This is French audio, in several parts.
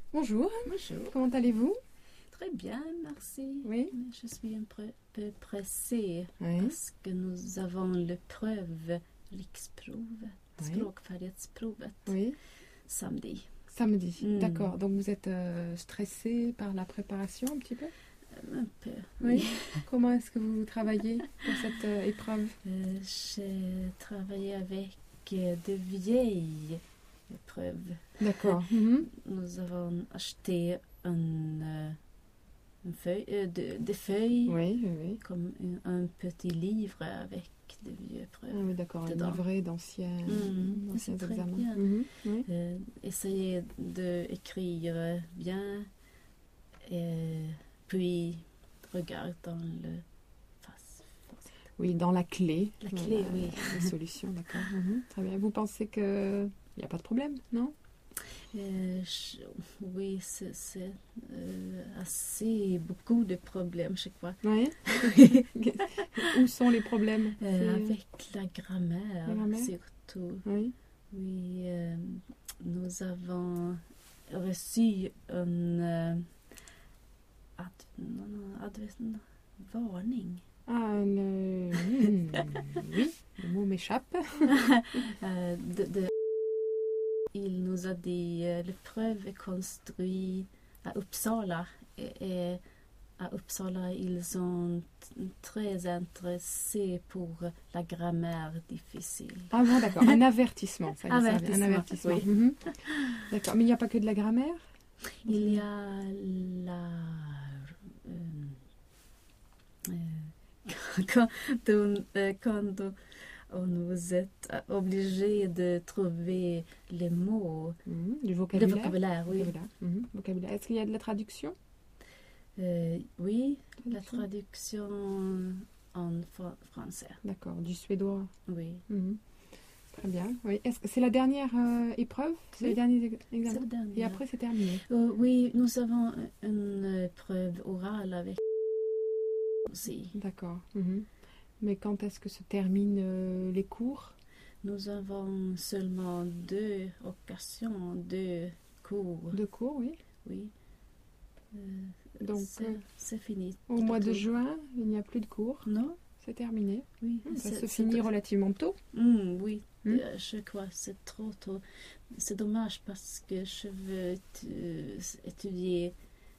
Bonjour, Bonjour. comment allez-vous? Très bien, merci. Oui. Mais je suis un peu pressée Oui. parce que nous avons l'épreuve, riksprovet, Oui. språkfärdighetsprovet, Oui, samedi. samedi. Mm. D'accord, donc vous êtes stressé par la préparation un petit peu? Un peu. Oui. Comment est-ce que vous travaillez pour cette épreuve? J'ai travaillé avec de vieilles épreuves. D'accord. Mhm. Nous avons acheté des feuilles, Oui, oui, oui. comme un petit livre avec des vieux Ah épreuves. oui, d'accord, un Dedans. livret d'anciens C'est très examens. bien. Mhm. Oui. Essayer d'écrire bien et puis regarde dans le face. Oui, dans la clé. La clé, oui. La solution, d'accord. Mhm. Très bien. Vous pensez qu'il n'y a pas de problème, non? Oui, c'est assez beaucoup de problèmes, je crois. Oui. Où sont les problèmes? Avec la grammaire, La grammaire? surtout. Oui. Oui, nous avons reçu une varning. Ah, oui, le mot m'échappe. Il nous a dit l'épreuve est construite à Uppsala. Et à Uppsala, ils sont très intéressés pour la grammaire difficile. Ah bon, d'accord. Un avertissement. Ça lui servait. Un Avertissement, avertissement. oui. Mhm. D'accord. Mais il n'y a pas que de la grammaire? Il y a la... quand vous êtes obligé de trouver les mots, Mhm. Du le vocabulaire? vocabulaire, oui. Vocabulaire. Mhm. Vocabulaire. Est-ce qu'il y a de la traduction? Oui, la traduction en français. D'accord. Du suédois. Oui. Mhm. Très bien. Oui. Est-ce que c'est la dernière épreuve? C'est Oui. le dernier C'est examen? le dernier. Et après, c'est terminé. Oui, nous avons une preuve orale avec aussi. D'accord. Mhm. Mais quand est-ce que se terminent les cours? Nous avons seulement 2 occasions, 2 cours. 2 cours, oui. Oui. Donc, c'est fini. au mois de juin, il n'y a plus de cours. Non? C'est terminé. Oui. Ça se finit relativement tôt. Oui, Hmm. je crois que c'est trop tôt. C'est dommage parce que je veux étudier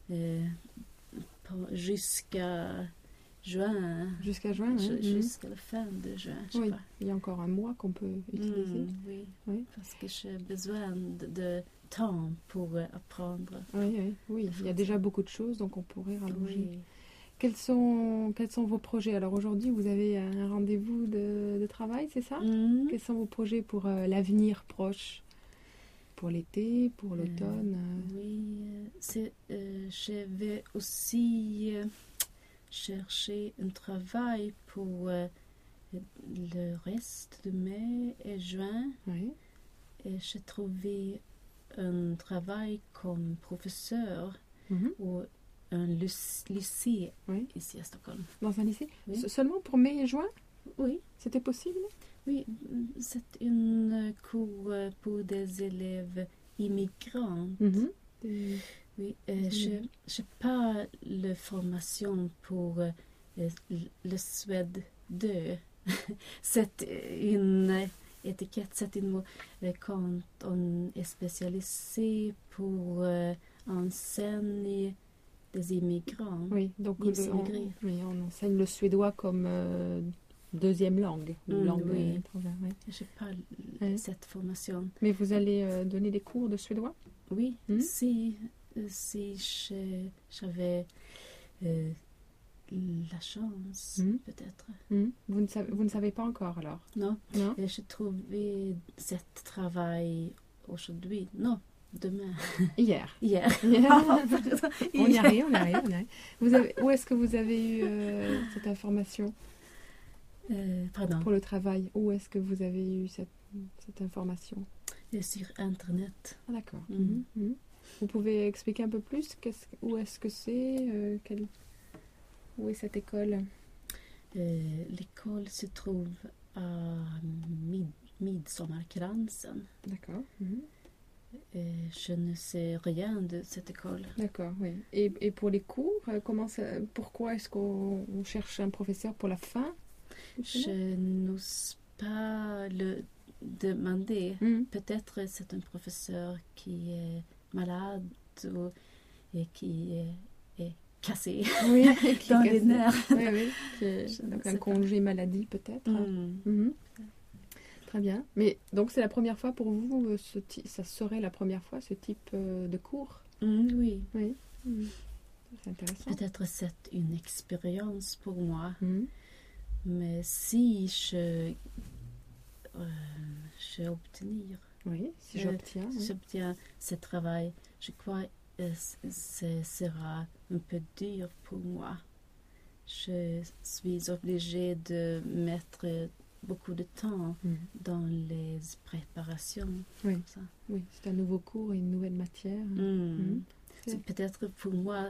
jusqu'à juin. Jusqu'à juin, oui. Jusqu'à la fin de juin, je Oui, crois. il y a encore un mois qu'on peut utiliser. Oui. Oui. Parce que j'ai besoin de temps pour apprendre. Oui. Il y a déjà beaucoup de choses, donc on pourrait rallonger. Oui. Quels sont vos projets? Alors aujourd'hui, vous avez un rendez-vous de travail, c'est ça? Quels sont vos projets pour l'avenir proche? Pour l'été, pour l'automne? Oui, je vais aussi chercher un travail pour le reste de mai et juin. Oui. Et j'ai trouvé un travail comme professeur Mhm. ou un lycée Oui. ici à Stockholm. Dans un lycée? Oui. Seulement pour mai et juin? Oui. C'était possible? Oui, c'est un cours pour des élèves immigrants. Mhm. Oui, je n'ai pas la formation pour le Suède 2. C'est une étiquette, c'est un mot quand on est spécialisé pour enseigner des immigrants. Oui, donc on enseigne le suédois comme deuxième langue, langue oui. étrangère. Oui. Je n'ai pas cette formation. Mais vous allez donner des cours de suédois? Oui, si j'avais la chance, peut-être. Vous ne savez pas encore alors? Non. Non. Et j'ai trouvé ce travail aujourd'hui. Non, demain. Hier. On y arrive. Où est-ce que vous avez eu cette information? Pardon. Pour le travail, où est-ce que vous avez eu cette information? Sur Internet. Ah, d'accord. Vous pouvez expliquer un peu plus où est-ce que c'est où est cette école? L'école se trouve à Midsommarkransen. D'accord. je ne sais rien de cette école. D'accord, oui. Et pour les cours, pourquoi est-ce qu'on cherche un professeur pour la fin? Je n'ose pas le demander. Peut-être c'est un professeur qui est malade et qui est cassé dans les nerfs. Donc un congé maladie peut-être. Très bien. Mais donc c'est la première fois pour vous, ça serait la première fois ce type de cours? Oui. C'est intéressant. Peut-être c'est une expérience pour moi. Mais si je obtenir. Oui, si j'obtiens ce travail, je crois que ce sera un peu dur pour moi. Je suis obligée de mettre beaucoup de temps dans les préparations. Oui, c'est un nouveau cours et une nouvelle matière. Peut-être pour moi,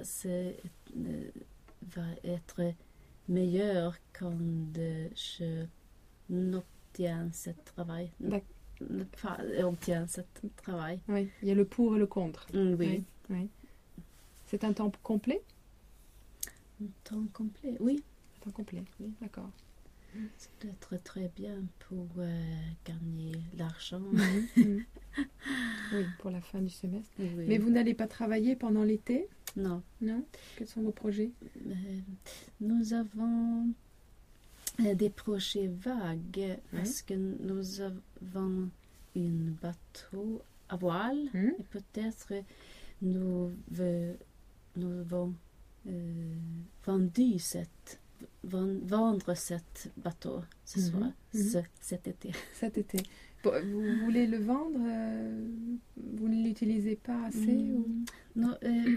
va être meilleur quand je n'obtiens ce travail. Oui, il y a le pour et le contre. Oui. C'est un temps complet? Un temps complet, oui. Un temps complet, oui, d'accord. Ça peut être très bien pour gagner l'argent. Oui, pour la fin du semestre. Oui. Mais vous n'allez pas travailler pendant l'été? Non. Non? Quels sont vos projets? Nous avons des projets vagues parce que nous avons un bateau à voile et peut-être nous avons vendre cet bateau cet été. Cet été. Vous voulez le vendre? Vous ne l'utilisez pas assez? Non,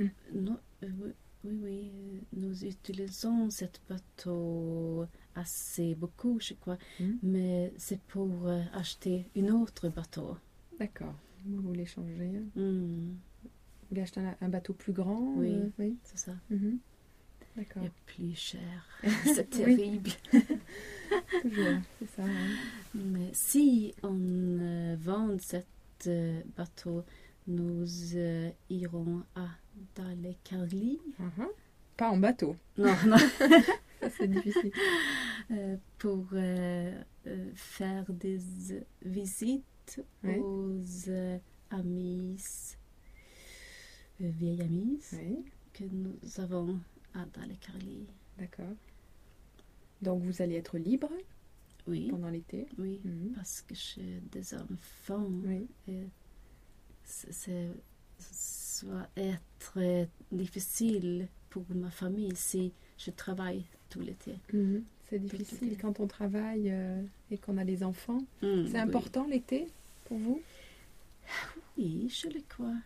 oui, nous utilisons cet bateau assez beaucoup, je crois, mais c'est pour acheter un autre bateau. D'accord, vous voulez changer. Vous voulez acheter un bateau plus grand? Oui, c'est ça. D'accord. Et plus cher. C'est terrible. Toujours, c'est ça. Mais si on vend cet bateau, nous irons à Dalekarli. Pas en bateau. Non. Ça, c'est difficile. Pour faire des visites aux amis, vieilles amies que nous avons à Dalekarli. D'accord. Donc vous allez être libre pendant l'été? Oui, parce que j'ai des enfants. Et ça va être difficile pour ma famille si je travaille tout l'été. C'est difficile quand on travaille et qu'on a des enfants. C'est important l'été pour vous? Oui, je le crois.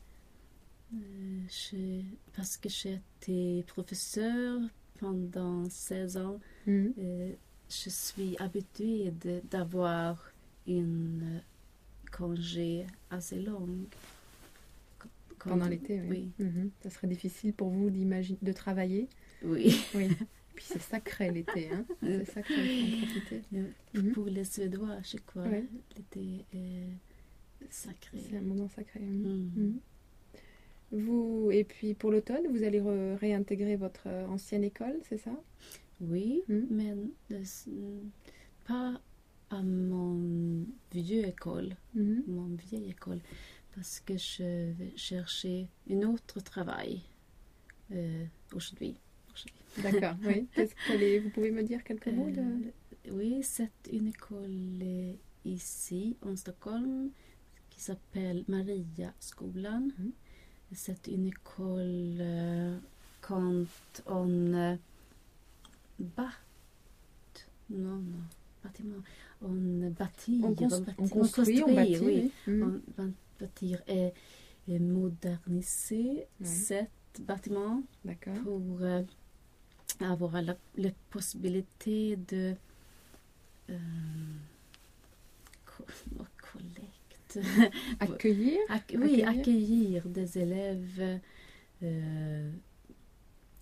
Parce que j'ai été professeur pendant 16 ans, je suis habituée d'avoir une congé assez long. Pendant l'été, oui. Ça serait difficile pour vous de travailler? Oui. Puis c'est sacré l'été, hein? C'est sacré, il faut en profiter. Pour les Suédois, je crois, l'été est sacré. C'est un moment sacré. Et puis pour l'automne, vous allez réintégrer votre ancienne école, c'est ça? Oui, mais pas à mon vieille école, parce que je vais chercher un autre travail aujourd'hui. D'accord, oui. Vous pouvez me dire quelques mots Oui, c'est une école ici, en Stockholm, qui s'appelle Mariaskolan. C'est une école quand on construit, et moderniser cet bâtiment pour avoir la possibilité de accueillir des élèves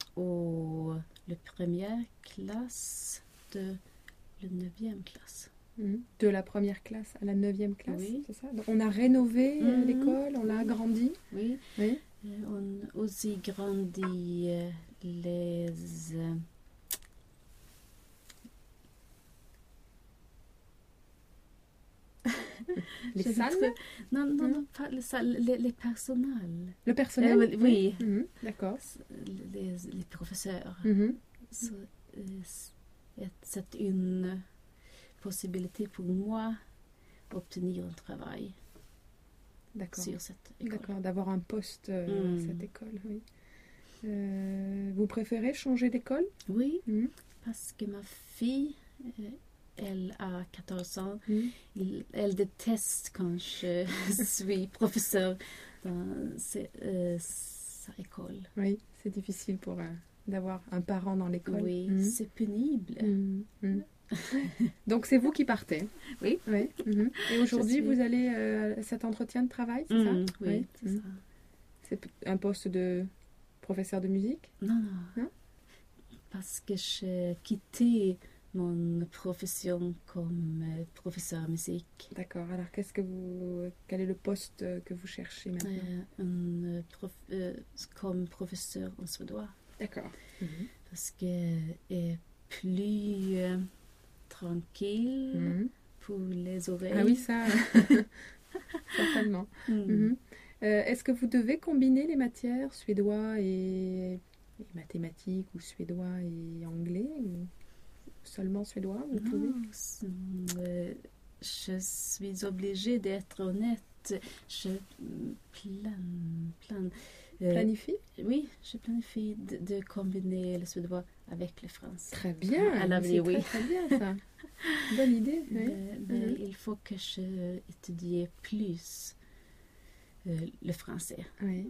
la première classe de la 9e classe. De la première classe à la 9e classe, oui. c'est ça? Donc, on a rénové l'école, on l'a agrandi. Oui. Oui. On a aussi grandi les... Les salles? Non, pas les salles, les personnels. Le personnel? Oui. D'accord. Les professeurs. Mm-hmm. C'est une possibilité pour moi d'obtenir un travail sur cette école. D'accord, d'avoir un poste à cette école, oui. Vous préférez changer d'école? Oui, parce que ma fille, elle a 14 ans. Elle déteste quand je suis professeur dans sa école. Oui, c'est difficile pour d'avoir un parent dans l'école. Oui, c'est pénible. Donc c'est vous qui partez. Oui. Et aujourd'hui, vous allez à cet entretien de travail, c'est ça? Oui, c'est ça. C'est un poste de professeur de musique? Non. Parce que j'ai quitté mon profession comme professeur de musique. D'accord. Alors quel est le poste que vous cherchez maintenant? Comme professeur en suédois. D'accord. Parce que est plus tranquille pour les oreilles. Ah oui, ça, certainement. Est-ce que vous devez combiner les matières suédois et mathématiques ou suédois et anglais ou seulement suédois? Vous pouvez? Je suis obligée d'être honnête. Je planifie? Oui, je planifie de combiner le suédois avec le français. Très bien. Oui. Très bien ça. Bonne idée. Mais il faut que je étudie plus le français. Oui.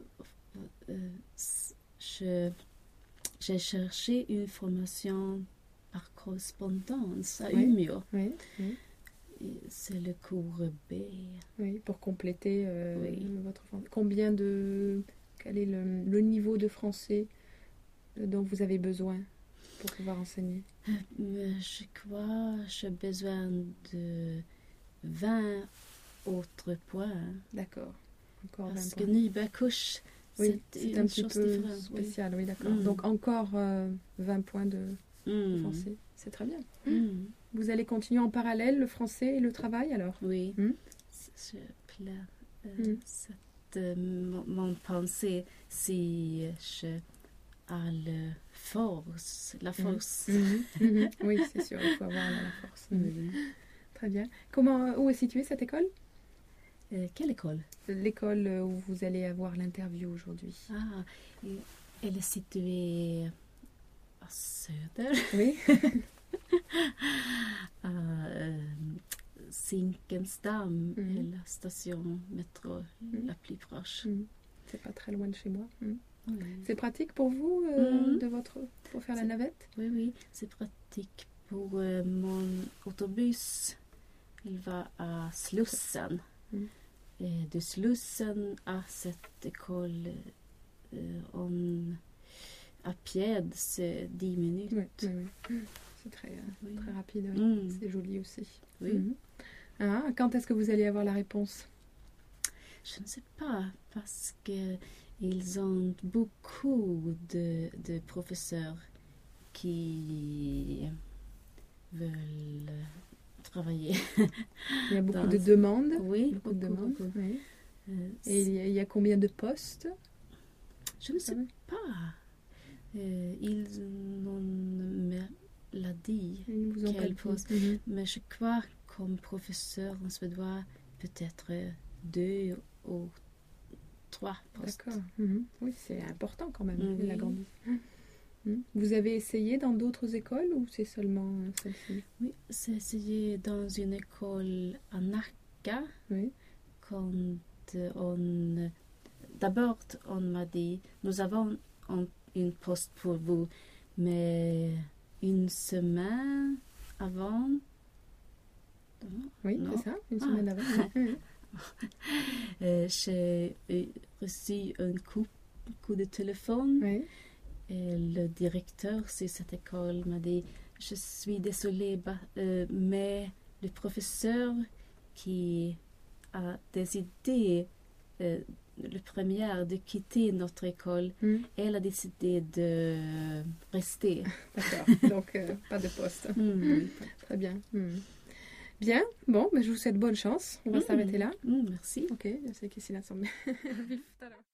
J'ai cherché une formation par correspondance à Umeå. Oui. C'est le cours B. Oui, pour compléter votre français. Quel est le niveau de français dont vous avez besoin pour pouvoir enseigner? Je crois que j'ai besoin de 20 autres points. D'accord. Encore 20 Parce points. que nybörjarkurs, c'est un petit peu différente. spécial, oui, d'accord. Donc encore 20 points de français. C'est très bien. Vous allez continuer en parallèle le français et le travail alors? Oui. Je plains mon pensée si je ai la force. Oui, c'est sûr, il faut avoir la force. Très bien. Où est située cette école? Quelle école? L'école où vous allez avoir l'interview aujourd'hui. Elle est située à Söder. Oui. Zinkensdamm est la station métro la plus proche. C'est pas très loin de chez moi. Oui. C'est pratique pour vous pour faire la navette? Oui, c'est pratique pour mon autobus. Il va à Slussen. Et de Slussen à cette école à pied, c'est 10 minutes. Oui. C'est très rapide. C'est joli aussi. Oui. Quand est-ce que vous allez avoir la réponse? Je ne sais pas, parce que ils ont beaucoup de professeurs qui veulent travailler. Il y a beaucoup de demandes. Oui, beaucoup de demandes. Beaucoup. Oui. Et il y a combien de postes? Je ne sais pas. Ils m'ont l'a dit. Ils vous ont Quel pas poste. dit. Mais je crois comme professeur en suédois, peut-être 2 ou 3 postes. D'accord. Oui, c'est important quand même, Oui. l'agrandissement. Vous avez essayé dans d'autres écoles ou c'est seulement celle-ci? Oui, j'ai essayé dans une école à Nacka. Oui. Quand d'abord on m'a dit, nous avons une poste pour vous, mais une semaine avant. Oui, c'est ça, une semaine avant. J'ai reçu un coup de téléphone. Oui. Et le directeur de cette école m'a dit, je suis désolée, mais le professeur qui a décidé le premier de quitter notre école, elle a décidé de rester. D'accord, donc pas de poste. Très bien. Bien, bon, je vous souhaite bonne chance. On va s'arrêter là. Merci. Ok, je sais qu'ici là semble.